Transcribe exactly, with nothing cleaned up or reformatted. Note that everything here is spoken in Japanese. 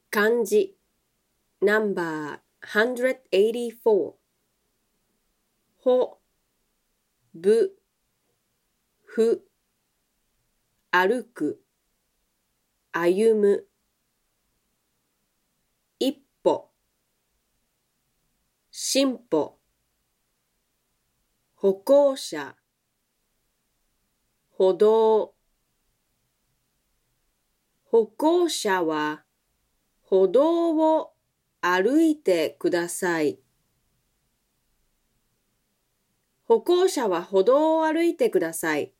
漢字 ナンバーひゃくはちじゅうよんほ、ぶ、ふ、歩く、歩む、一歩、進歩、歩行者、歩道。歩行者は歩道を歩いてください。歩行者は歩道を歩いてください。